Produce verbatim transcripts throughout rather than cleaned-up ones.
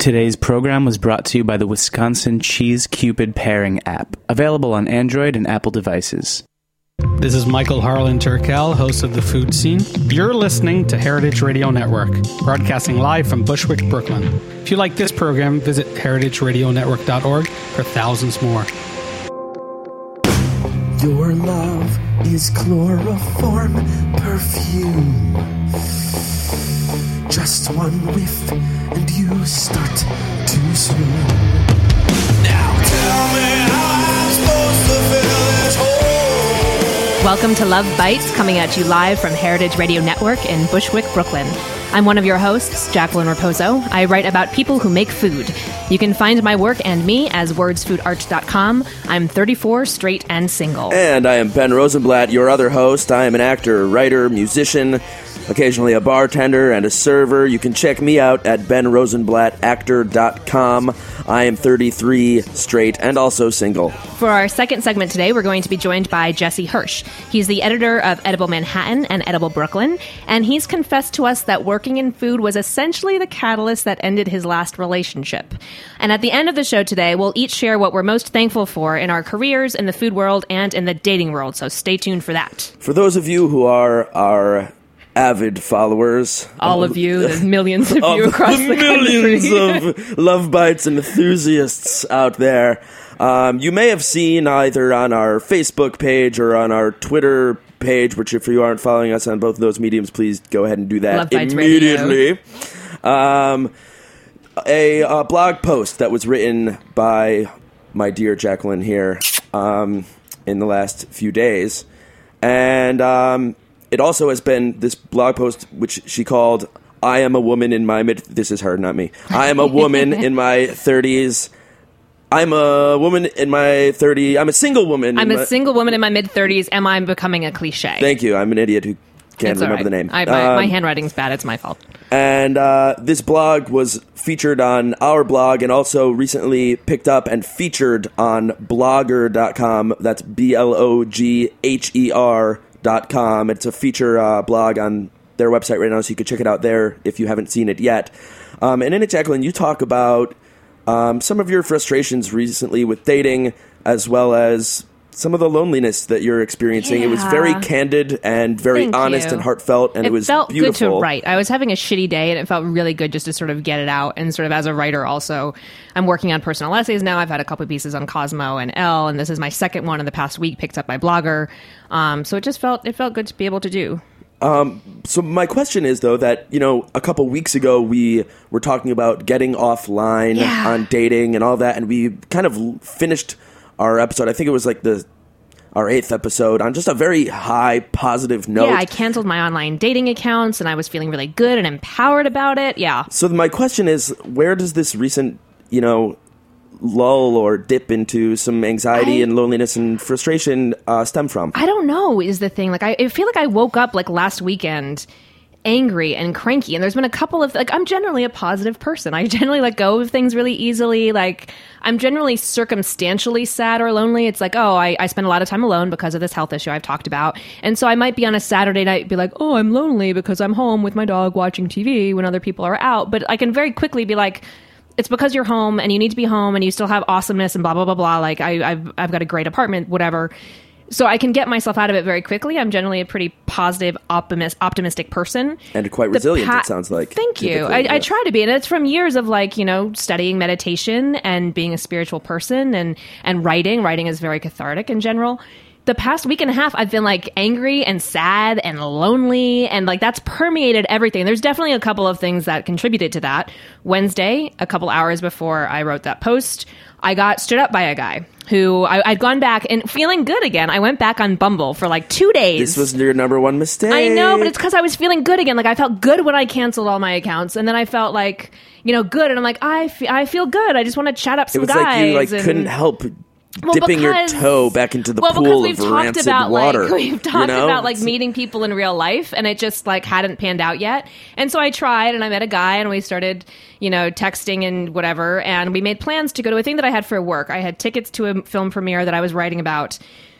Today's program was brought to you by the Wisconsin Cheese Cupid Pairing app, available on Android and Apple devices. This is Michael Harlan Turkel, host of The Food Scene. You're listening to Heritage Radio Network, broadcasting live from Bushwick, Brooklyn. If you like this program, visit heritage radio network dot org for thousands more. Your love is chloroform perfume. Just one whiff and you start to swoon. Now tell me how I'm supposed to fill this hole. Welcome to Love Bites, coming at you live from Heritage Radio Network in Bushwick, Brooklyn. I'm one of your hosts, Jacqueline Raposo. I write about people who make food. You can find my work and me as words food art dot com. I'm thirty-four, straight, and single. And I am Ben Rosenblatt, your other host. I am an actor, writer, musician, occasionally a bartender and a server. You can check me out at ben rosenblatt actor dot com. I am thirty-three, straight, and also single. For our second segment today, we're going to be joined by Jesse Hirsch. He's the editor of Edible Manhattan and Edible Brooklyn, and he's confessed to us that working in food was essentially the catalyst that ended his last relationship. And at the end of the show today, we'll each share what we're most thankful for in our careers, in the food world, and in the dating world, so stay tuned for that. For those of you who are our avid followers, all of you, there's millions of, of you across the millions country. of Love Bites enthusiasts out there. Um, you may have seen either on our Facebook page or on our Twitter page, which if you aren't following us on both of those mediums, please go ahead and do that Love Bites immediately. Um, a, a blog post that was written by my dear Jacqueline here um, in the last few days, and um, it also has been this blog post, which she called, I am a woman in my mid... This is her, not me. I am a woman in my thirties. I'm a woman in my thirties. I'm a single woman. I'm a my, single woman in my mid-thirties. Am I becoming a cliche? Thank you. I'm an idiot who can't it's remember right. the name. I, my, um, my handwriting's bad. It's my fault. And uh, this blog was featured on our blog and also recently picked up and featured on blogger dot com. That's B L O G H E R dot com. It's a feature uh, blog on their website right now, so you can check it out there if you haven't seen it yet. Um, and in it, Jacqueline, you talk about um, some of your frustrations recently with dating, as well as some of the loneliness that you're experiencing. Yeah. It was very candid and very Thank honest you. and heartfelt, and it, it was felt beautiful. good to write. I was having a shitty day, and it felt really good just to sort of get it out. And sort of as a writer also, I'm working on personal essays now. I've had a couple of pieces on Cosmo and Elle, and this is my second one in the past week, picked up by Blogger. Um, so it just felt it felt good to be able to do. Um, so my question is, though, that, you know, a couple weeks ago we were talking about getting offline yeah. on dating and all that, and we kind of finished our episode. I think it was like the our eighth episode on just a very high positive note. Yeah, I canceled my online dating accounts, and I was feeling really good and empowered about it. Yeah. So my question is, where does this recent, you know, lull or dip into some anxiety I, and loneliness and frustration uh, stem from? I don't know is the thing. Like, I, I feel like I woke up like last weekend angry and cranky, and there's been a couple of, like, I'm generally a positive person. I generally let go of things really easily. Like, I'm generally circumstantially sad or lonely. It's like, oh, I, I spend a lot of time alone because of this health issue I've talked about. And so I might be on a Saturday night be like, oh, I'm lonely because I'm home with my dog watching T V when other people are out. But I can very quickly be like, it's because you're home and you need to be home and you still have awesomeness and blah, blah, blah, blah. Like, I, I've, I've got a great apartment, whatever. So I can get myself out of it very quickly. I'm generally a pretty positive, optimist, optimistic person. And quite resilient, pa- it sounds like. Thank you. I, yeah. I try to be. And it's from years of, like, you know, studying meditation and being a spiritual person and, and writing. Writing is very cathartic in general. The past week and a half, I've been, like, angry and sad and lonely, and, like, that's permeated everything. There's definitely a couple of things that contributed to that. Wednesday, a couple hours before I wrote that post, I got stood up by a guy who I, I'd gone back and feeling good again. I went back on Bumble for like two days. This was your number one mistake. I know, but it's because I was feeling good again. Like, I felt good when I canceled all my accounts, and then I felt like, you know, good, and I'm like, I, fe- I feel good. I just want to chat up some it was guys. Like you like and, couldn't help well, dipping because, your toe back into the well, pool we've of talked rancid about, water. Like, we've talked you know? about like meeting people in real life, and it just like hadn't panned out yet. And so I tried, and I met a guy, and we started, you know, texting and whatever, and we made plans to go to a thing that I had for work. I had tickets to a film premiere that I was writing about.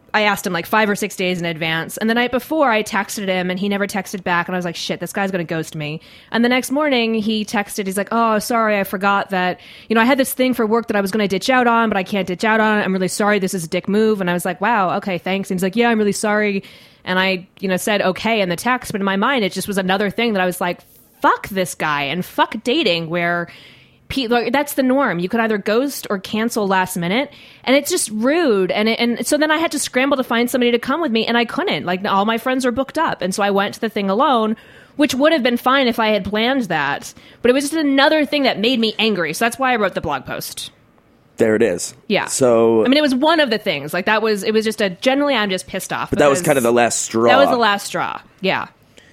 I asked him like five or six days in advance. And the night before, I texted him, and he never texted back. And I was like, shit, this guy's going to ghost me. And the next morning, he texted. He's like, oh, sorry, I forgot that, you know, I had this thing for work that I was going to ditch out on, but I can't ditch out on it. I'm really sorry. This is a dick move. And I was like, wow, okay, thanks. And he's like, yeah, I'm really sorry. And I, you know, said okay in the text. But in my mind, it just was another thing that I was like, fuck this guy and fuck dating, where people, that's the norm. You could either ghost or cancel last minute, and it's just rude. And it, and so then I had to scramble to find somebody to come with me, and I couldn't. Like, all my friends were booked up, and so I went to the thing alone, which would have been fine if I had planned that. But it was just another thing that made me angry. So that's why I wrote the blog post. There it is. Yeah. So I mean, it was one of the things. Like, that was, it was just a, generally I'm just pissed off. But that was kind of the last straw. That was the last straw. Yeah.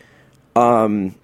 Um.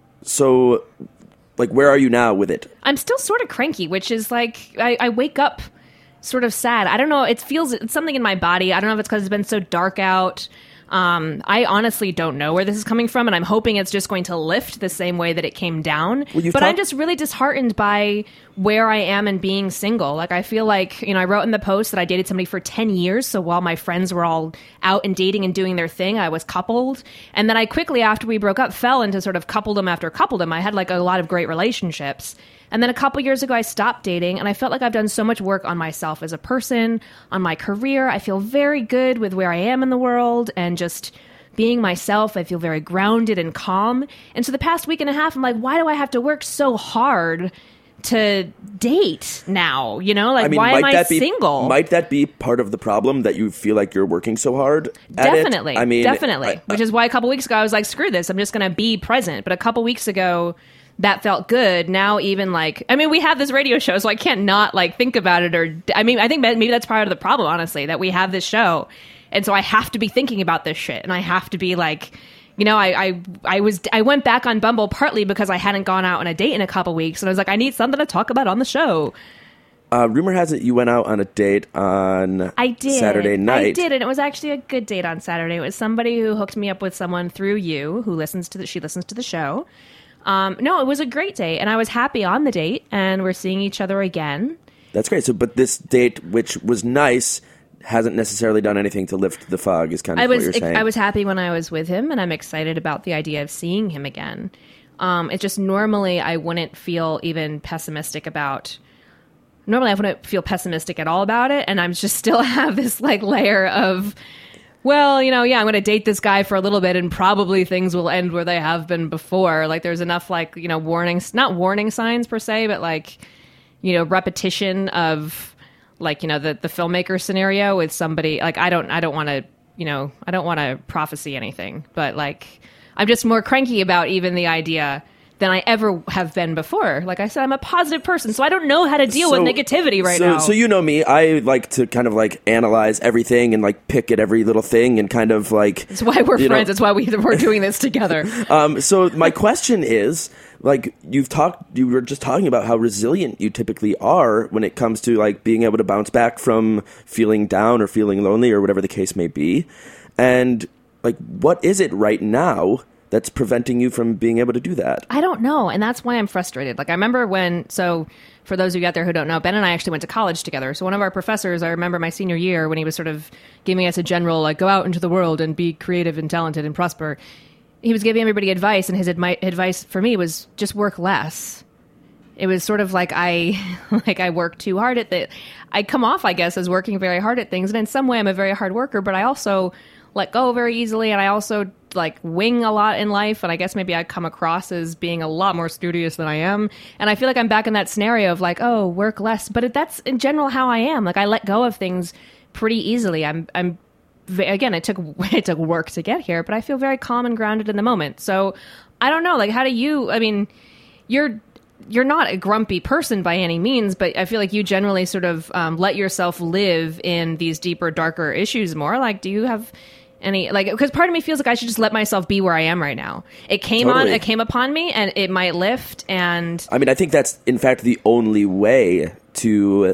So, like, where are you now with it? I'm still sort of cranky, which is like, I, I wake up sort of sad. I don't know. It feels, it's something in my body. I don't know if it's because it's been so dark out. Um, I honestly don't know where this is coming from, and I'm hoping it's just going to lift the same way that it came down. Well, but talk- I'm just really disheartened by where I am and being single. Like, I feel like, you know, I wrote in the post that I dated somebody for ten years. So while my friends were all out and dating and doing their thing, I was coupled. And then I quickly, after we broke up, fell into sort of coupledom after coupledom. I had like a lot of great relationships. And then a couple years ago, I stopped dating, and I felt like I've done so much work on myself as a person, on my career. I feel very good with where I am in the world, and just being myself. I feel very grounded and calm. And so the past week and a half, I'm like, why do I have to work so hard to date now? You know, like, I mean, why am I that be, single? Might that be part of the problem, that you feel like you're working so hard at Definitely. it? I mean, definitely. I, I, Which is why a couple weeks ago, I was like, screw this. I'm just going to be present. But a couple weeks ago, that felt good. Now, even like, I mean, we have this radio show, so I can't not like think about it. Or, I mean, I think maybe that's part of the problem, honestly, that we have this show. And so I have to be thinking about this shit. And I have to be like, you know, I, I, I was, I went back on Bumble partly because I hadn't gone out on a date in a couple weeks. And I was like, I need something to talk about on the show. Uh, rumor has it you went out on a date on I did. Saturday night. I did, and it was actually a good date on Saturday. It was somebody who hooked me up with someone through you, who listens to the, she listens to the show. Um, no, it was a great date, and I was happy on the date, and we're seeing each other again. That's great. So, but this date, which was nice, hasn't necessarily done anything to lift the fog, is kind of I was, what you're saying. I was happy when I was with him, and I'm excited about the idea of seeing him again. Um, it's just normally I wouldn't feel even pessimistic about... Normally I wouldn't feel pessimistic at all about it, and I'm just still have this like layer of... Well, you know, yeah, I'm going to date this guy for a little bit, and probably things will end where they have been before. Like, there's enough, like, you know, warnings, not warning signs per se, but like, you know, repetition of, like, you know, the the filmmaker scenario with somebody. Like, I don't, I don't want to, you know, I don't want to prophesy anything, but like, I'm just more cranky about even the idea than I ever have been before. Like I said, I'm a positive person, so I don't know how to deal So- with negativity right so, now. So you know me, I like to kind of like analyze everything and like pick at every little thing and kind of like... That's why we're you know- friends. That's why we, we're doing this together. Um, so my question is, like, you've talked, you were just talking about how resilient you typically are when it comes to like being able to bounce back from feeling down or feeling lonely or whatever the case may be. And like, what is it right now that's preventing you from being able to do that? I don't know, and that's why I'm frustrated. Like, I remember when, so for those of you out there who don't know, Ben and I actually went to college together. So one of our professors, I remember my senior year when he was sort of giving us a general, like, go out into the world and be creative and talented and prosper. He was giving everybody advice, and his admi- advice for me was just work less. It was sort of like I, like I work too hard at the, I come off, I guess, as working very hard at things. And in some way I'm a very hard worker, but I also let go very easily. And I also like wing a lot in life. And I guess maybe I come across as being a lot more studious than I am. And I feel like I'm back in that scenario of like, oh, work less. But that's in general how I am. Like, I let go of things pretty easily. I'm, I'm, again, it took, it took work to get here, but I feel very calm and grounded in the moment. So I don't know, like, how do you, I mean, you're, you're not a grumpy person by any means, but I feel like you generally sort of um, let yourself live in these deeper, darker issues more. Like, do you have any, like, because part of me feels like I should just let myself be where I am right now. It came Totally. on, it came upon me, and it might lift. And I mean, I think that's in fact the only way to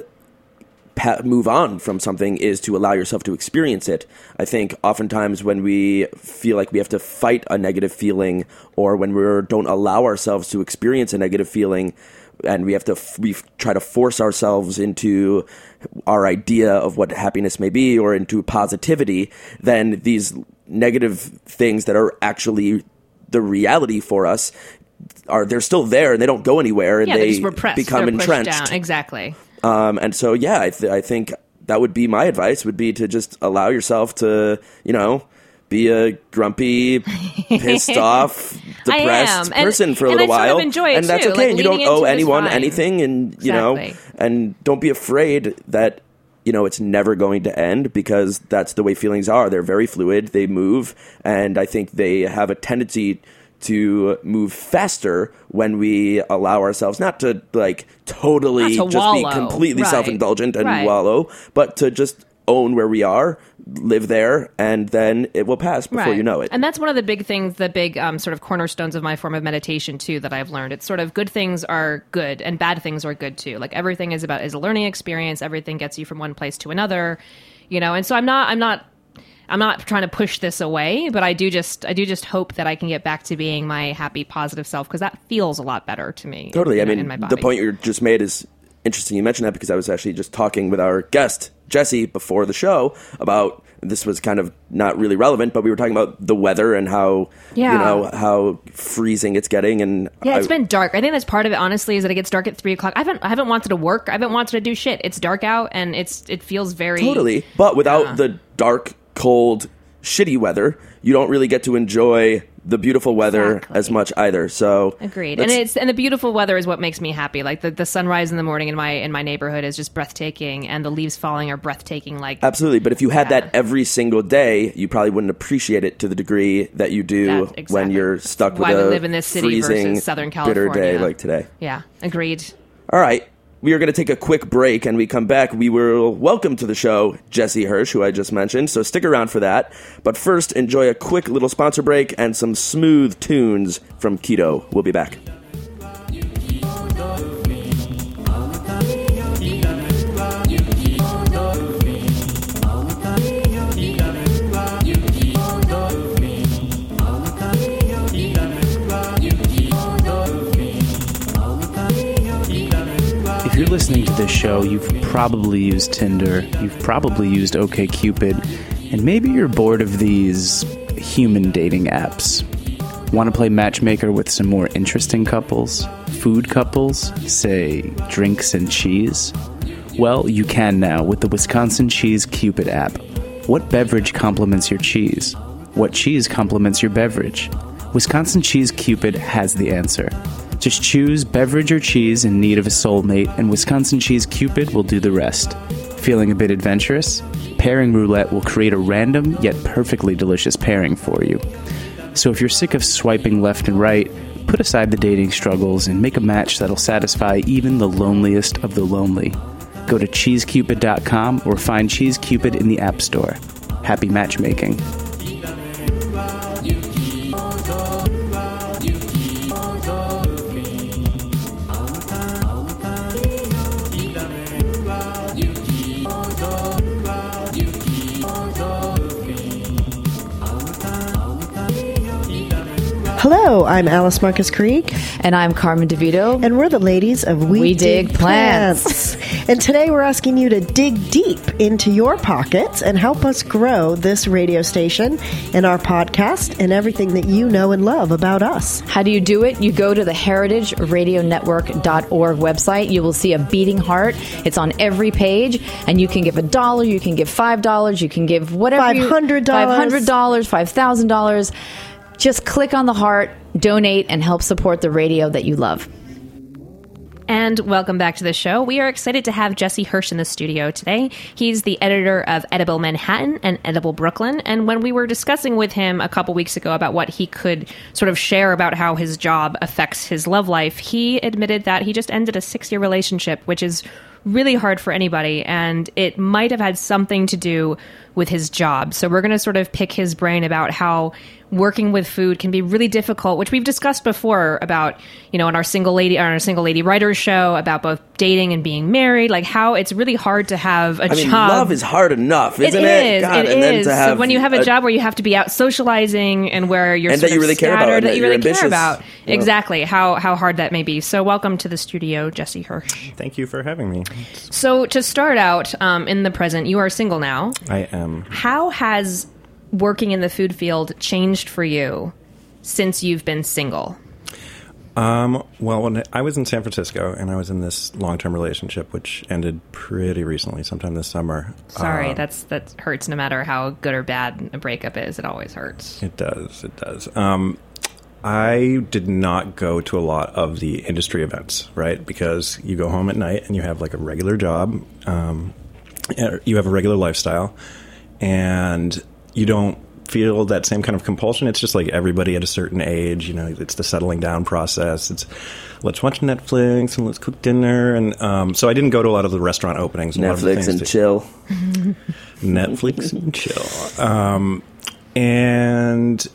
pa- move on from something is to allow yourself to experience it. I think oftentimes when we feel like we have to fight a negative feeling, or when we don't allow ourselves to experience a negative feeling, and we have to f- we f- try to force ourselves into our idea of what happiness may be or into positivity, then these negative things that are actually the reality for us are they're still there and they don't go anywhere, and Yeah, they're they just repressed. become They're pushed entrenched. down. Exactly. Um, and so, yeah, I, th- I think that would be my advice, would be to just allow yourself to, you know, be a grumpy, pissed off, I depressed am. And- person for a and little I sort of while. enjoy it and that's too. okay. Like, and you don't leading owe into it is anyone fine. anything. And, you know, Exactly. and don't be afraid that, you know, it's never going to end, because that's the way feelings are. They're very fluid. They move. And I think they have a tendency to move faster when we allow ourselves not to like totally Not to just wallow. be completely Right. self-indulgent and Right. wallow, but to just own where we are, live there, and then it will pass before Right. you know it. And that's one of the big things, the big um, sort of cornerstones of my form of meditation too, that I've learned. It's sort of good things are good and bad things are good too. Like everything is about is a learning experience. Everything gets you from one place to another, you know. And so I'm not, I'm not, I'm not trying to push this away, but I do just, I do just hope that I can get back to being my happy, positive self, because that feels a lot better to me. Totally. In, I in mean, my body. the point you just made is interesting. You mentioned that because I was actually just talking with our guest, Jesse, before the show about, this was kind of not really relevant, but we were talking about the weather and how, Yeah. you know, how freezing it's getting. And Yeah, it's I- been dark. I think that's part of it, honestly, is that it gets dark at three o'clock. I haven't, I haven't wanted to work. I haven't wanted to do shit. It's dark out, and it's, it feels very Totally. But without Yeah. the dark, cold, shitty weather, you don't really get to enjoy the beautiful weather Exactly. as much either. So Agreed. And let's- it's and the beautiful weather is what makes me happy. Like the, the sunrise in the morning in my in my neighborhood is just breathtaking, and the leaves falling are breathtaking. Like Absolutely. But if you had Yeah. that every single day, you probably wouldn't appreciate it to the degree that you do That- when exactly. you're stuck with Why we a live in this city freezing, versus Southern bitter day California. like today. yeah, agreed. All right. We are going to take a quick break, and we come back. We will welcome to the show Jesse Hirsch, who I just mentioned, so stick around for that. But first, enjoy a quick little sponsor break and some smooth tunes from Keto. We'll be back. If you're listening to this show, you've probably used Tinder, you've probably used OkCupid, and maybe you're bored of these human dating apps. Want to play matchmaker with some more interesting couples? Food couples? Say, drinks and cheese? Well, you can now with the Wisconsin Cheese Cupid app. What beverage complements your cheese? What cheese complements your beverage? Wisconsin Cheese Cupid has the answer. Just choose beverage or cheese in need of a soulmate, and Wisconsin Cheese Cupid will do the rest. Feeling a bit adventurous? Pairing Roulette will create a random yet perfectly delicious pairing for you. So if you're sick of swiping left and right, put aside the dating struggles and make a match that'll satisfy even the loneliest of the lonely. Go to cheese cupid dot com or find Cheese Cupid in the App Store. Happy matchmaking. Hello, I'm Alice Marcus Krieg, And I'm Carmen DeVito. and we're the ladies of We, We Dig Plants. And today we're asking you to dig deep into your pockets and help us grow this radio station and our podcast and everything that you know and love about us. How do you do it? You go to the heritage radio network dot org website. You will see a beating heart. It's on every page, and you can give a dollar, you can give five dollars, you can give whatever you- five hundred dollars. five hundred dollars, five thousand dollars. Just click on the heart, donate, and help support the radio that you love. And welcome back to the show. We are excited to have Jesse Hirsch in the studio today. He's the editor of Edible Manhattan and Edible Brooklyn. And when we were discussing with him a couple weeks ago about what he could sort of share about how his job affects his love life, he admitted that he just ended a six-year relationship, which is really hard for anybody. And it might have had something to do with his job. So we're going to sort of pick his brain about how working with food can be really difficult, which we've discussed before about, you know, on our single lady, on our single lady writers show about both dating and being married, like how it's really hard to have a I mean, job. love is hard enough, isn't it? it? Is, God, it and then is. to have so when you have a, a job where you have to be out socializing and where you're and sort that you of really care about, scattered, and that that you you're really care ambitious, about, you know. exactly how how hard that may be. So welcome to the studio, Jesse Hirsch. Thank you for having me. So to start out, um, in the present, you are single now. I am. How has working in the food field changed for you since you've been single? Um, well, when I was in San Francisco and I was in this long-term relationship, which ended pretty recently, sometime this summer. Sorry, uh, that's that hurts no matter how good or bad a breakup is. It always hurts. It does. It does. Um, I did not go to a lot of the industry events, right? Because you go home at night and you have like a regular job, um, you have a regular lifestyle, and you don't feel that same kind of compulsion. It's just like everybody at a certain age, you know, it's the settling down process. It's let's watch Netflix and let's cook dinner. And um, so I didn't go to a lot of the restaurant openings. And a lot of the Netflix things and to- chill. Netflix and chill. Um, and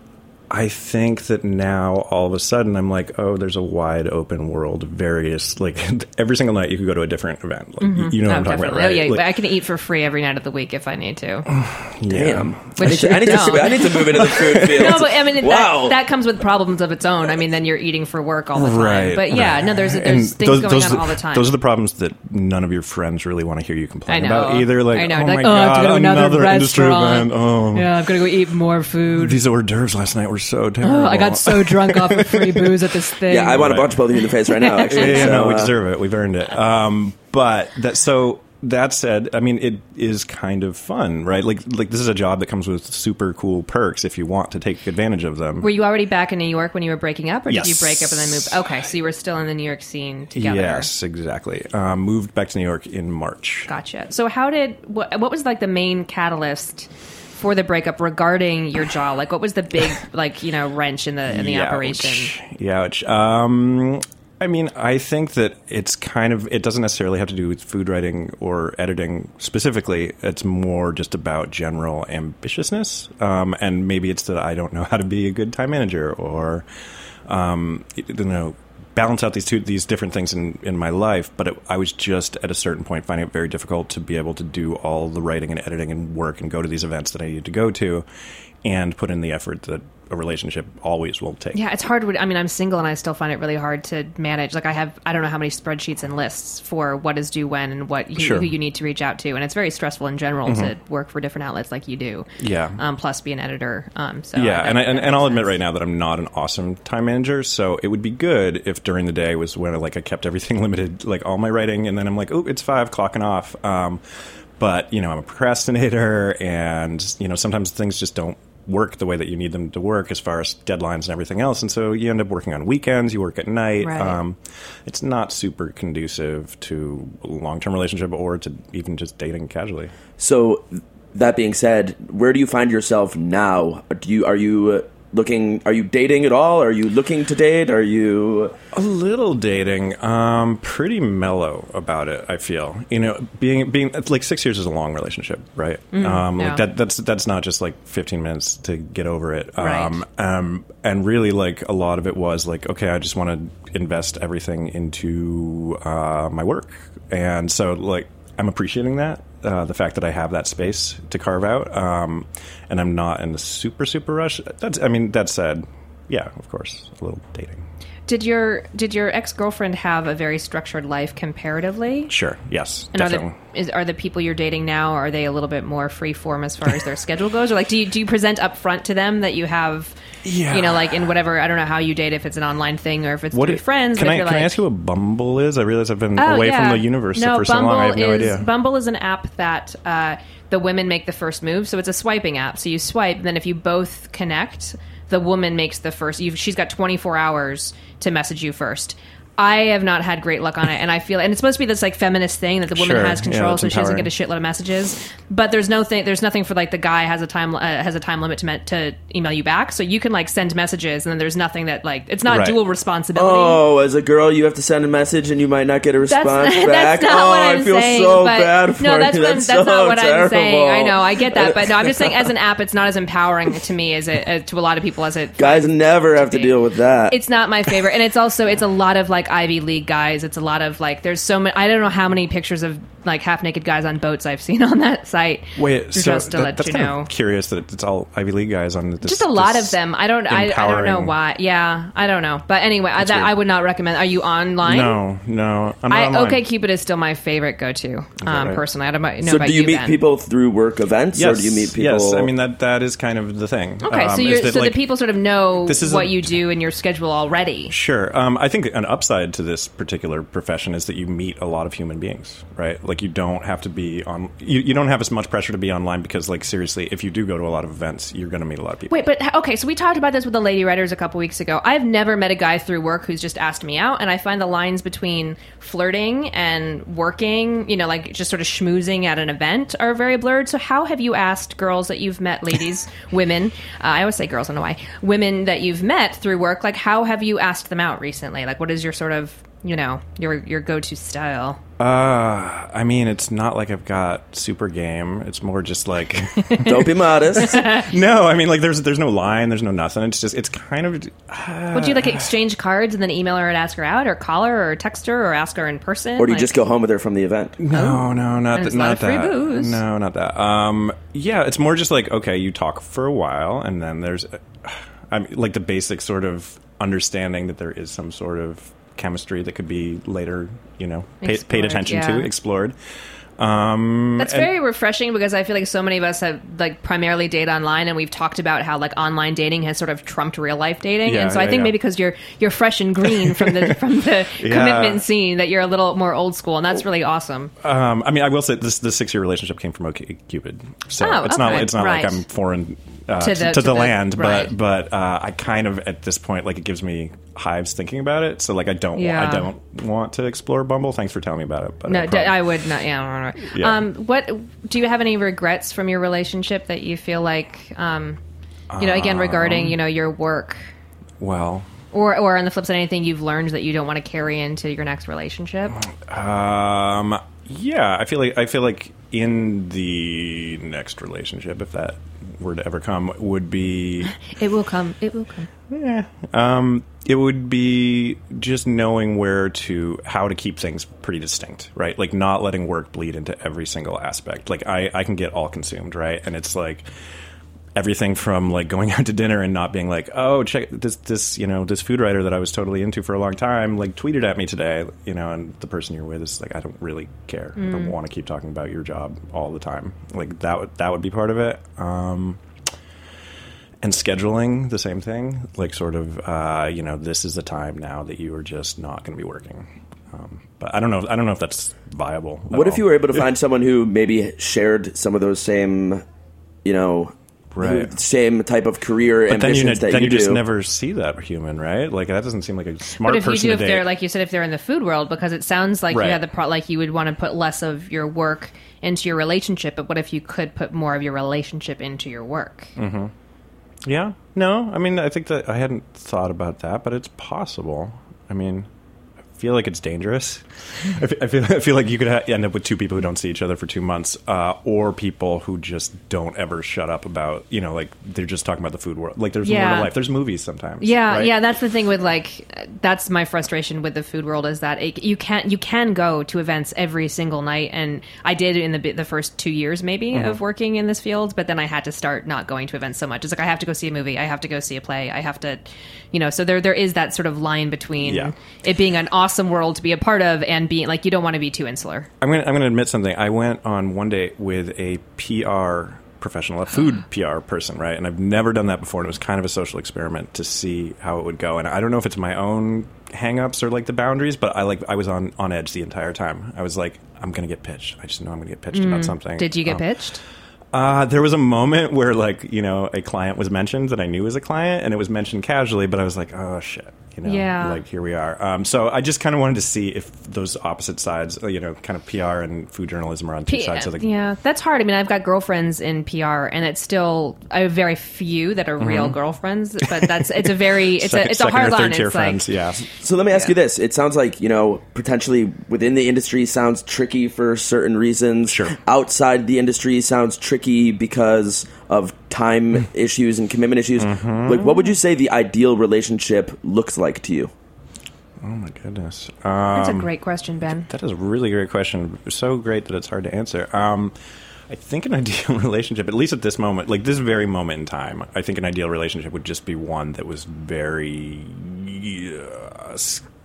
I think that now all of a sudden I'm like, oh, there's a wide open world of various, like every single night you could go to a different event. Like, Mm-hmm. You know what Oh, I'm talking definitely. about, right? Oh, yeah, Like, but I can eat for free every night of the week if I need to. Damn. Which I need, to, I, need no. to, I need to move into the food field. No, but I mean, it- wow. that, that comes with problems of its own. I mean, then you're eating for work all the time. Right. But yeah, right. no, there's, And there's things those, going those on are the, all the time. Those are the problems that none of your friends really want to hear you I complain know. about either. Like, I know. oh Like, my oh, I have to God, go to another, another industry restaurant. event. Oh, Yeah, I'm going to go eat more food. these hors d'oeuvres last night were so terrible. Oh, I got so drunk off of free booze at this thing. Yeah, I want to Right. punch both of you in the face right now, actually. Yeah, yeah, so, no, we uh, deserve it. We've earned it. Um, but that so that said, I mean, it is kind of fun, right? Like, like this is a job that comes with super cool perks if you want to take advantage of them. Were you already back in New York when you were breaking up, or did Yes. you break up and then move? Okay, so you were still in the New York scene together. Yes, exactly. Um, moved back to New York in March. Gotcha. So how did what, what was like the main catalyst for the breakup regarding your job? Like, what was the big like you know wrench in the in the Youch. operation? Youch. Um, I mean, I think that it's kind of, it doesn't necessarily have to do with food writing or editing specifically. It's more just about general ambitiousness. Um, and maybe it's that I don't know how to be a good time manager or, um, you know, balance out these two, these different things in, in my life. But it, I was just at a certain point finding it very difficult to be able to do all the writing and editing and work and go to these events that I needed to go to and put in the effort that a relationship always will take. Yeah, it's hard. With, I mean, I'm single and I still find it really hard to manage. Like, I have, I don't know how many spreadsheets and lists for what is due when and what you, Sure. who you need to reach out to, and it's very stressful in general to work for different outlets like you do. Yeah. Um, plus, be an editor. Um, so Yeah, that- and I, and, that and I'll makes admit sense. right now that I'm not an awesome time manager, so it would be good if during the day was when like I kept everything limited, like all my writing, and then I'm like, oh, it's five, clocking off. Um, but you know, I'm a procrastinator, and you know, sometimes things just don't work the way that you need them to work as far as deadlines and everything else, and so you end up working on weekends, you work at night. Right. Um, it's not super conducive to a long-term relationship or to even just dating casually. So, that being said, where do you find yourself now? Do you are you uh, looking? Are you dating at all? Are you looking to date? Are you? A little dating, um, pretty mellow about it. I feel, you know, being being like six years is a long relationship, right? um, yeah. like that that's that's not just like fifteen minutes to get over it. Right. Um, um, and really, like a lot of it was like, okay, I just want to invest everything into uh, my work, and so like I'm appreciating that. Uh, the fact that I have that space to carve out, um, and I'm not in the super super rush. That's, I mean, that said, yeah, of course, a little dating. Did your did your ex girlfriend have a very structured life comparatively? Sure. Yes. And are definitely. the is, are the people you're dating now, are they a little bit more free form as far as their schedule goes, or like do you do you present up front to them that you have, Yeah. you know, like in whatever, I don't know how you date, if it's an online thing or if it's What through it- friends. Can but I if you're can I like, ask you what Bumble is? I realize I've been Oh, away yeah. from the universe no, for so Bumble long. I have no is, idea. Bumble is an app that uh, the women make the first move, so it's a swiping app. So you swipe, then if you both connect, the woman makes the first. You've, she's got twenty-four hours to message you first. I have not had great luck on it, and I feel, and it's supposed to be this like feminist thing that the woman Sure. has control, Yeah, so it's she doesn't empowering. get a shitload of messages. But there's no thing, there's nothing for like the guy has a time uh, has a time limit to me- to email you back, so you can like send messages, and then there's nothing that like it's not Right. dual responsibility. Oh, as a girl, you have to send a message and you might not get a That's, response that's back. not oh, what I'm I feel saying. so but, bad for no, that's you. what, That's, that's so not what I'm terrible. saying. I know, I get that, but no, I'm just saying as an app, it's not as empowering to me as it uh, to a lot of people as it. Guys never have to be. deal with that. It's not my favorite, and it's also it's a lot of like Ivy League guys. It's a lot of like there's so many. I don't know how many pictures of like half naked guys on boats I've seen on that site. Wait, so just to that- let that's you kind know. of curious that it's all Ivy League guys on this. Just a lot this of them. I don't. I, I don't know empowering- why. Yeah, I don't know. But anyway, I, that weird. I would not recommend. Are you online? No, no. I'm not I, online. OkCupid is still my favorite go-to. Um, right? Personally, I don't know so about do you meet Ben. people through work events, Yes, or do you meet people? yes. I mean that that is kind of the thing. Okay, Um, so is you're, that, so like, the people sort of know this is what a- you do in your schedule already. Sure. Um, I think an upside to this particular profession is that you meet a lot of human beings, right? Like you don't have to be on. You, you don't have as much pressure to be online because, like, seriously, if you do go to a lot of events, you're going to meet a lot of people. Wait, but okay, so we talked about this with the Lady Writers a couple weeks ago. I've never met a guy through work who's just asked me out, and I find the lines between flirting and working, you know, like just sort of schmoozing at an event are very blurred. So how have you asked girls that you've met, ladies, women, uh, I always say girls, I don't know why, women that you've met through work, like how have you asked them out recently? Like what is your sort of, you know, your your go-to style? Uh, I mean, it's not like I've got super game. It's more just like Don't be modest. no. I mean, like there's there's no line, there's no nothing. It's just it's kind of. Would you like exchange cards and then email her and ask her out, or call her, or text her, or ask her in person? Or do you Like- just go home with her from the event? No, no, not And that. there's a lot Not of free that. booze. No, not that. Um, yeah, it's more just like okay, you talk for a while, and then there's, I mean, like the basic sort of understanding that there is some sort of chemistry that could be later, you know, paid, paid Explored, attention yeah. to, explored. Um, That's and- very refreshing because I feel like so many of us have like primarily date online, and we've talked about how like online dating has sort of trumped real life dating. Yeah, and so I yeah, think yeah. maybe because you're you're fresh and green from the from the Yeah. commitment scene that you're a little more old school, and that's really awesome. Um, I mean, I will say this: the six-year relationship came from OkCupid, so Oh, it's not okay. it's not Right. like I'm foreign uh, To to the- the, to the- land, right. but but uh, I kind of at this point like it gives me hives thinking about it. So like I don't Yeah. wa- I don't want to explore Bumble. Thanks for telling me about it. But No, I d- probably- I would not. Yeah, I don't know. Yeah. Um, what do you have any regrets from your relationship that you feel like, um, you know, again regarding you know your work, well. or or on the flip side, anything you've learned that you don't want to carry into your next relationship? Um, yeah, I feel like I feel like in the next relationship, if that were to ever come, would be It will come. It will come. um, it would be just knowing where to how to keep things pretty distinct, right? Like not letting work bleed into every single aspect. Like I, I can get all consumed, right? And it's like everything from like going out to dinner and not being like, oh, check this, this, you know, this food writer that I was totally into for a long time, like tweeted at me today, you know, and the person you're with is like, I don't really care. I don't want to keep talking about your job all the time. Like that would, that would be part of it. Um, and scheduling, the same thing, like sort of, uh, you know, this is the time now that you are just not going to be working. Um, but I don't know. I don't know if that's viable. at What if all. you were able to find someone who maybe shared some of those same, you know, Right. who- same type of career But then you, ambitions ne- that then you, you just do? never see that human, right? Like that doesn't seem like a smart But if you person do, if to they're date. like you said, if they're in the food world, because it sounds like Right. you had the pro- like you would want to put less of your work into your relationship. But what if you could put more of your relationship into your work? Mm. Yeah. No, I mean, I think that I hadn't thought about that, but it's possible. I mean, I feel like it's dangerous. I f- I feel, I feel like you could ha- end up with two people who don't see each other for two months, uh, or people who just don't ever shut up about, you know, like they're just talking about the food world. Like there's more Yeah. to life. There's movies sometimes. Yeah, right? yeah, that's the thing with like that's my frustration with the food world is that it, you can't you can go to events every single night, and I did in the bi- the first two years maybe Mm-hmm. of working in this field, but then I had to start not going to events so much. It's like I have to go see a movie, I have to go see a play, I have to, you know, so there there is that sort of line between Yeah. it being an awesome world to be a part of and being like you don't want to be too insular. I'm gonna I'm gonna admit something. I went on one date with a P R professional, a food P R person, right? And I've never done that before. And it was kind of a social experiment to see how it would go. And I don't know if it's my own hang-ups or like the boundaries, but I like I was on on edge the entire time. I was like, I'm gonna get pitched. I just know I'm gonna get pitched about something. Did you get Um, pitched? Uh, there was a moment where, like, you know, a client was mentioned that I knew was a client, and it was mentioned casually, but I was like, oh, shit. you know, Yeah. like here we are. Um, so I just kind of wanted to see if those opposite sides, uh, you know, kind of P R and food journalism are on two P- sides of the. yeah, that's hard. I mean, I've got girlfriends in P R, and it's still I have very few that are real girlfriends. But that's it's a very it's second, a it's a second hard or third line. tier It's friends, like yeah. So let me ask Yeah. you this. It sounds like, you know, potentially within the industry sounds tricky for certain reasons. Sure. Outside the industry sounds tricky because of time issues and commitment issues. Mm-hmm. Like, what would you say the ideal relationship looks like to you? Oh my goodness. that's a Um, great question, Ben. That is a really great question. So great that it's hard to answer. Um, I think an ideal relationship, at least at this moment, like this very moment in time, I think an ideal relationship would just be one that was very uh,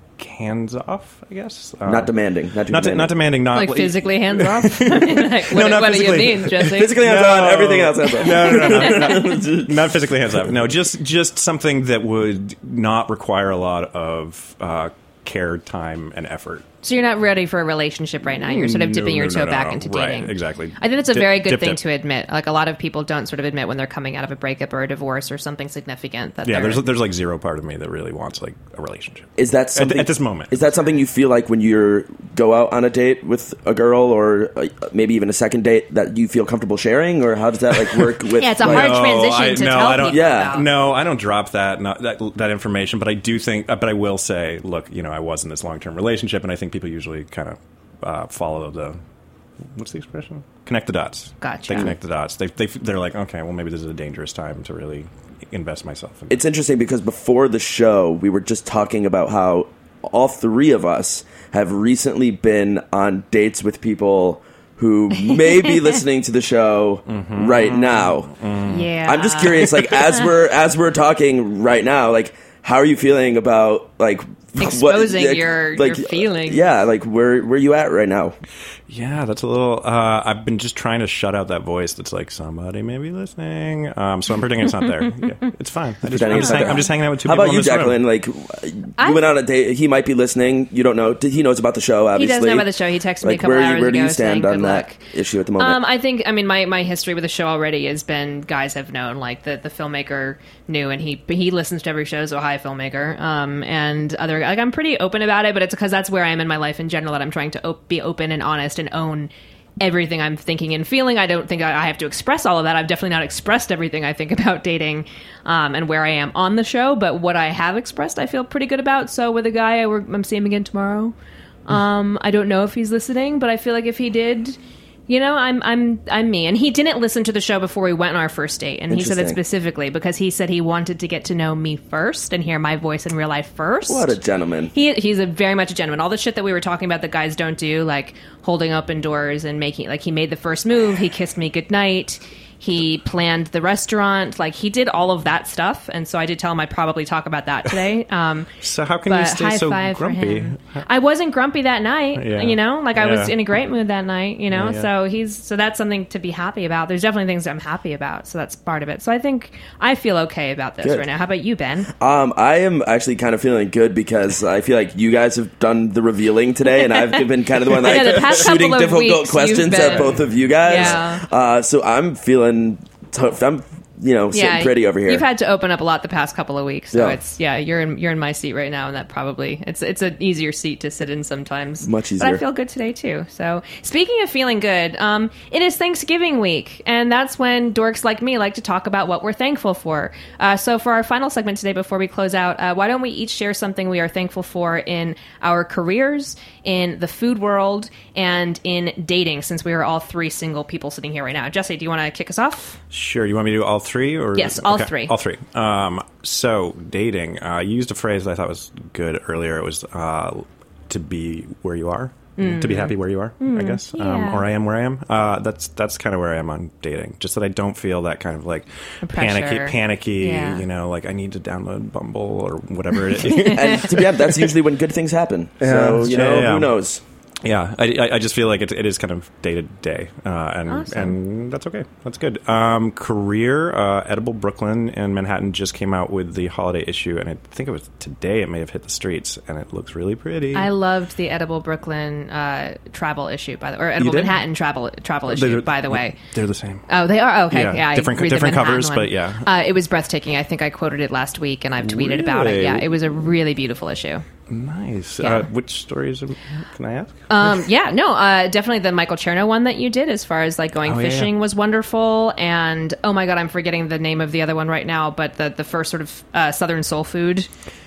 hands off, I guess. Um, Not demanding. Not, too Not, de- demanding. not demanding. Not Like physically hands off. Like, what, No, not what do you physically. mean, Jesse? Physically hands No. on, everything else hands off. No, no, no, no, not, not physically hands off. No, just just something that would not require a lot of uh, care, time, and effort. So you're not ready for a relationship right now. You're sort of No, dipping your no, toe no, back no. into Right, dating. exactly. I think that's a Dip- very good dip, thing dip. to admit. Like a lot of people don't sort of admit when they're coming out of a breakup or a divorce or something significant. That Yeah, they're, there's there's like zero part of me that really wants like a relationship. Is that something at this moment. Is that something you feel like when you go out on a date with a girl, or uh, maybe even a second date, that you feel comfortable sharing, or how does that like work with? Yeah, it's a like, hard transition I, to no, tell I don't, people Yeah. about. No, I don't drop that, not, that that information. But I do think, uh, but I will say, look, you know, I was in this long term relationship, and I think people usually kind of uh, follow the what's the expression? Connect the dots. Gotcha. They connect the dots. They they they're like, okay, well, maybe this is a dangerous time to really invest myself in. It's interesting because before the show, we were just talking about how all three of us have recently been on dates with people who may be listening to the show Mm-hmm. right now. Yeah. I'm just curious, like as we're as we're talking right now, like how are you feeling about like Exposing like, your- like, your feelings. Yeah, like where where you at right now? Yeah, that's a little. Uh, I've been just trying to shut out that voice that's like somebody may be listening. Um, so I'm pretending it's not there. Yeah, it's fine. I just, Pretending I'm, it's just not hang, there. I'm just hanging out with two How people about in you, this room. Jacqueline? Like you I- went on a date. He might be listening. You don't know. He knows about the show. He Obviously, does know about the show. He texted me a Like, couple where, hours where do ago you stand saying, on "Good that luck." issue at the moment? Um, I think, I mean, my, my history with the show already has been guys have known, like the, the filmmaker knew, and he he listens to every show, so hi, filmmaker. Um, and other, like, I'm pretty open about it, but it's because that's where I am in my life in general, that I'm trying to op- be open and honest and own everything I'm thinking and feeling. I don't think I I have to express all of that. I've definitely not expressed everything I think about dating um, and where I am on the show, but what I have expressed, I feel pretty good about. So with a guy, I work, I'm seeing him again tomorrow. Um, I don't know if he's listening, but I feel like if he did, you know, I'm I'm I'm me. And he didn't listen to the show before we went on our first date, and he said it Interesting. specifically because he said he wanted to get to know me first and hear my voice in real life first. What a gentleman. He he's a very much a gentleman. All the shit that we were talking about that guys don't do, like holding open doors and making, like he made the first move, he kissed me goodnight, he planned the restaurant, like he did all of that stuff. And so I did tell him I'd probably talk about that today. Um, So how can but you stay high so five for grumpy? him. I wasn't grumpy that night, Yeah. you know, like I was Yeah. in a great mood that night, you know. Yeah, yeah. So he's so that's something to be happy about. There's definitely things I'm happy about, so that's part of it. So I think I feel okay about this Good. right now. How about you, Ben? Um, I am actually kind of feeling good because I feel like you guys have done the revealing today, and I've been kind of the one like Yeah, the past shooting couple of difficult weeks questions you've at been- both of you guys. Yeah. Uh, so I'm feeling, t- I'm you know sitting pretty over here. You've had to open up a lot the past couple of weeks, so Yeah. it's yeah. You're in you're in my seat right now, and that probably it's it's an easier seat to sit in sometimes. Much But I easier. feel good today too. So speaking of feeling good, um, it is Thanksgiving week, and that's when dorks like me like to talk about what we're thankful for. Uh, so for our final segment today, before we close out, uh, why don't we each share something we are thankful for in our careers, in the food world, and in dating? Since we are all three single people sitting here right now, Jesse, do you want to kick us off? Sure. You want me to do all three? Or Yes, all Okay, three. All three. Um, so dating. Uh, you used a phrase that I thought was good earlier. It was uh, to be where you are. To be happy where you are, I guess, um, yeah. or I am where I am. Uh, that's that's kind of where I am on dating. Just that I don't feel that kind of like Pressure. panicky, panicky. Yeah. You know, like I need to download Bumble or whatever it is. and to be honest, that's usually when good things happen. So Yeah, you know, yeah. who knows? Yeah, I, I- I just feel like it, it is kind of day to day, uh, and Awesome. and that's okay. That's good. Um, career uh, Edible Brooklyn in Manhattan just came out with the holiday issue, and I think it was today. It may have hit the streets, and it looks really pretty. I loved the Edible Brooklyn uh, travel issue, by the or Edible did? Manhattan travel travel issue, They're- by the way. they're the same. Oh, they are? Okay. Yeah, Yeah, I different- read the different Manhattan covers, one. but yeah. Uh, it was breathtaking. I think I quoted it last week, and I've tweeted about it. Really? Yeah, it was a really beautiful issue. Nice. Yeah. Uh, which stories are- can I ask? Um, yeah, no, uh, definitely the Michael Chernow one that you did as far as like going Oh, yeah, fishing yeah. was wonderful. And oh my God, I'm forgetting the name of the other one right now, but the, the first sort of uh, Southern soul food.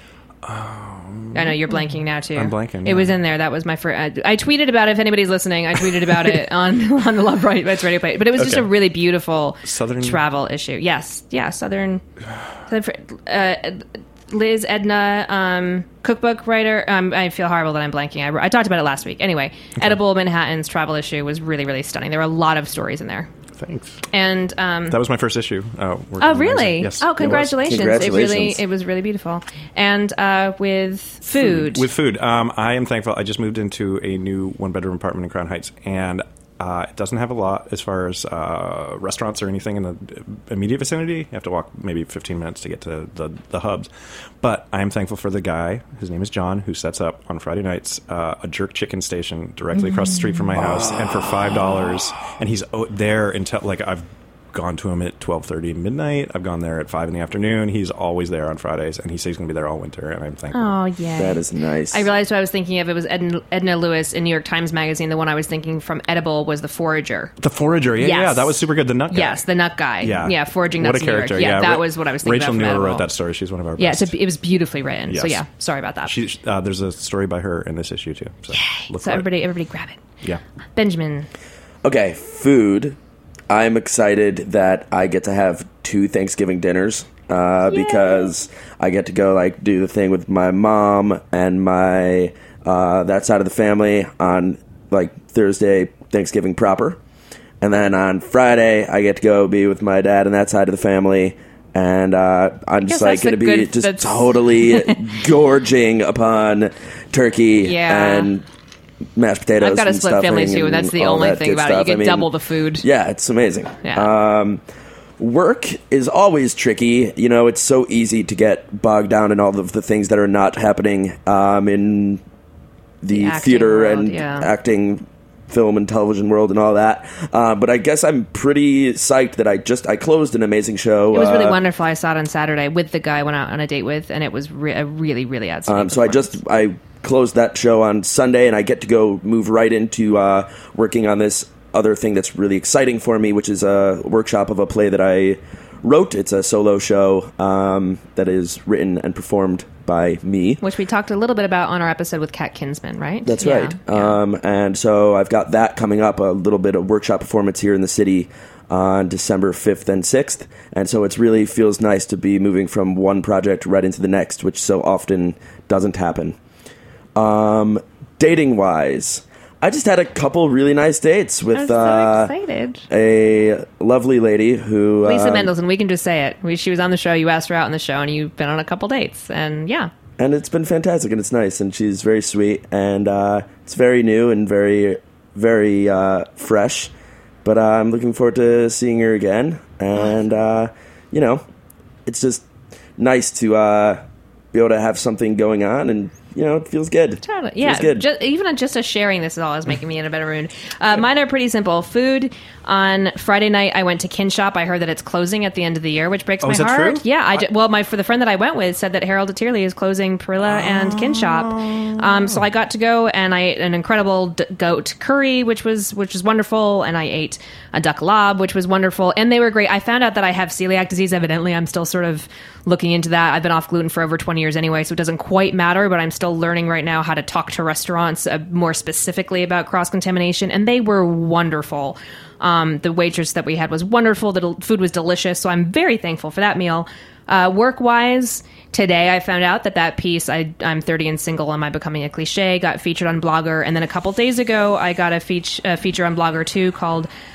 I know you're blanking now too. I'm blanking, It was yeah. in there. That was my first. I, I tweeted about it. If anybody's listening, I tweeted about it on on the Love Rights Radio page. But it was just Okay. a really beautiful Southern- travel issue. Yes, yeah, Southern. Southern uh, Liz Edna, um, cookbook writer. Um, I feel horrible that I'm blanking. I, wrote- I talked about it last week. Anyway, Edible Manhattan's travel issue was really, really stunning. There were a lot of stories in there. Thanks. And um, That was my first issue. Uh, working oh, on really? magazine. Yes. Oh, congratulations! It, Congratulations. really, it was really beautiful. And uh, with food, With food, um, I am thankful. I just moved into a new one-bedroom apartment in Crown Heights, and uh, it doesn't have a lot as far as uh, restaurants or anything in the immediate vicinity. You have to walk maybe fifteen minutes to get to the, the hubs. But I am thankful for the guy, his name is John, who sets up on Friday nights uh, a jerk chicken station directly across the street from my house, and for five dollars, and he's oh, there until, like, I've gone to him at twelve thirty midnight. I've gone there at five in the afternoon. He's always there on Fridays, and he says he's going to be there all winter, and I'm thankful. oh yeah, That is nice. I realized what I was thinking of. It was Edna, Edna Lewis in New York Times Magazine. The one I was thinking from Edible was The Forager. The Forager, yeah, Yes. yeah, that was super good. The nut guy. Yes, the nut guy. Yeah, yeah, foraging What nuts a in New York. character! Yeah, Yeah, that Ra- was what I was thinking. Rachel about from Newer Edible. wrote that story. She's one of our Yeah, best. it's a, it was beautifully written. So Yes. yeah, sorry about that. She, uh, there's a story by her in this issue too. So, look so for it. everybody, everybody, grab it. yeah. Benjamin. Okay, food. I'm excited that I get to have two Thanksgiving dinners uh, because I get to go like do the thing with my mom and my uh, that side of the family on like Thursday Thanksgiving proper, and then on Friday I get to go be with my dad and that side of the family. And uh, I'm guess just like that's going to a be good- just that's- totally gorging upon turkey Yeah. and mashed potatoes. I've got a and split family stuffing too, and that's the all only that thing good about it. You stuff. get I mean, double the food. Yeah, it's amazing. Yeah. Um, work is always tricky. You know, it's so easy to get bogged down in all of the things that are not happening um, in the, The acting theater world, and yeah. acting, film and television world and all that. Uh, but I guess I'm pretty psyched that I just I closed an amazing show. It was really uh, wonderful. I saw it on Saturday with the guy I went out on a date with, and it was re- a really, really outstanding. Um, so I performance. just I closed that show on Sunday, and I get to go move right into uh, working on this other thing that's really exciting for me, which is a workshop of a play that I wrote. It's a solo show um, that is written and performed by me. Which we talked a little bit about on our episode with Kat Kinsman, right? That's Yeah, right. yeah. Um, and so I've got that coming up, a little bit of workshop performance here in the city on December fifth and sixth. And so it really feels nice to be moving from one project right into the next, which so often doesn't happen. Um, dating wise, I just had a couple really nice dates with I'm so uh, excited. a lovely lady who Lisa um, Mendelson, we can just say it. We, she was on the show. You asked her out on the show, and you've been on a couple dates. And yeah, and it's been fantastic, and it's nice, and she's very sweet, and uh, it's very new and very, very uh, fresh. But uh, I'm looking forward to seeing her again, and uh, you know, it's just nice to uh, be able to have something going on, and you know, it feels good. totally. Feels Yeah, good. just, even just us sharing this is all is making me in a better mood. Uh, mine are pretty simple. Food. On Friday night, I went to Kin Shop. I heard that it's closing at the end of the year, which breaks Oh, my is that heart. true? Yeah, I, ju- well, my for the friend that I went with said that Harold Tierley is closing Perilla and Kin Shop. Um, so I got to go and I ate an incredible d- goat curry, which was which was wonderful, and I ate a duck lob, which was wonderful, and they were great. I found out that I have celiac disease. Evidently, I'm still sort of looking into that. I've been off gluten for over twenty years anyway, so it doesn't quite matter. But I'm still learning right now how to talk to restaurants uh, more specifically about cross contamination, and they were wonderful. Um, the waitress that we had was wonderful. The del- food was delicious, so I'm very thankful for that meal. Uh, work-wise, today I found out that that piece, I, I'm thirty and single, Am I Becoming a Cliche, got featured on Blogger. And then a couple days ago, I got a, feature, a feature on Blogger, too, called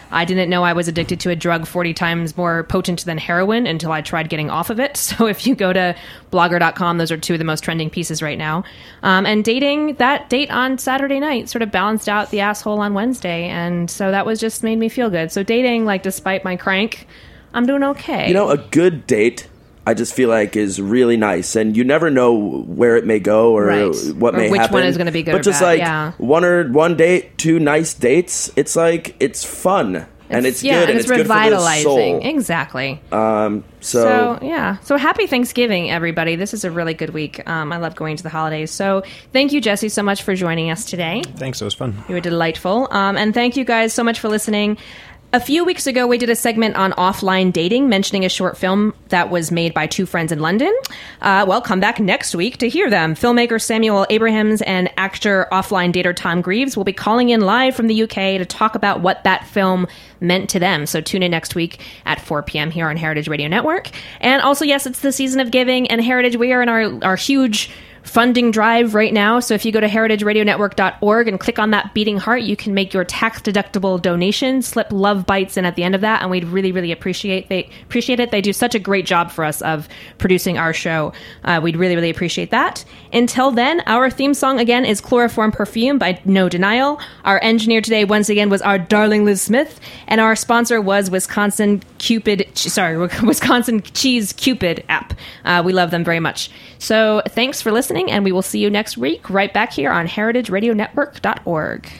I didn't know I was addicted to a drug forty times more potent than heroin until I tried getting off of it. So if you go to blogger dot com, those are two of the most trending pieces right now. Um, and dating, that date on Saturday night sort of balanced out the asshole on Wednesday. And so that was just made me feel good. So dating, like, despite my crank, I'm doing okay. You know, a good date, I just feel like, is really nice, and you never know where it may go or Right. what Or may which happen. one is gonna be good But or just bad, like yeah. one or one date, two nice dates, it's like it's fun and it's yeah, good and and it's, it's good for the revitalizing. soul. Exactly. Um, so, So, yeah. So happy Thanksgiving, everybody. This is a really good week. Um, I love going to the holidays. So thank you, Jesse, so much for joining us today. Thanks, it was fun. You were delightful. Um, and thank you guys so much for listening. A few weeks ago, we did a segment on offline dating, mentioning a short film that was made by two friends in London. Uh, well, come back next week to hear them. Filmmaker Samuel Abrahams and actor offline dater Tom Greaves will be calling in live from the U K to talk about what that film meant to them. So tune in next week at four p.m. here on Heritage Radio Network. And also, yes, it's the season of giving, and Heritage, we are in our, our huge funding drive right now. So if you go to heritage radio network dot org and click on that beating heart, you can make your tax deductible donation, slip love bites in at the end of that, and we'd really, really appreciate they appreciate it. They do such a great job for us of producing our show. Uh, we'd really, really appreciate that. Until then, our theme song again is Chloroform Perfume by No Denial. Our engineer today once again was our darling Liz Smith, and our sponsor was Wisconsin Cupid, sorry, Wisconsin Cheese Cupid app. Uh, we love them very much. So thanks for listening, and we will see you next week right back here on heritage radio network dot org.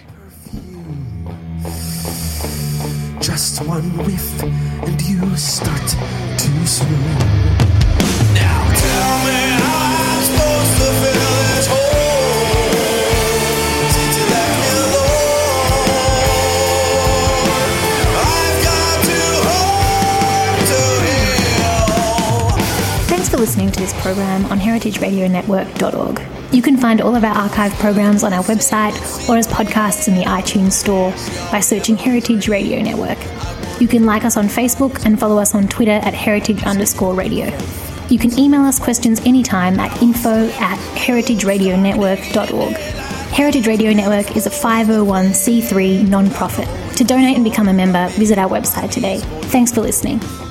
Just one whiff, and you start to swoon. Now tell me how I'm supposed to fill this hole. Since you left me alone, I've got too hard to heal. Thanks for listening to this program on heritage radio network dot org. You can find all of our archive programs on our website or as podcasts in the iTunes Store by searching Heritage Radio Network. You can like us on Facebook and follow us on Twitter at heritage underscore radio. You can email us questions anytime at info at heritage radio network dot org. Heritage Radio Network is a five oh one c three non-profit. To donate and become a member, visit our website today. Thanks for listening.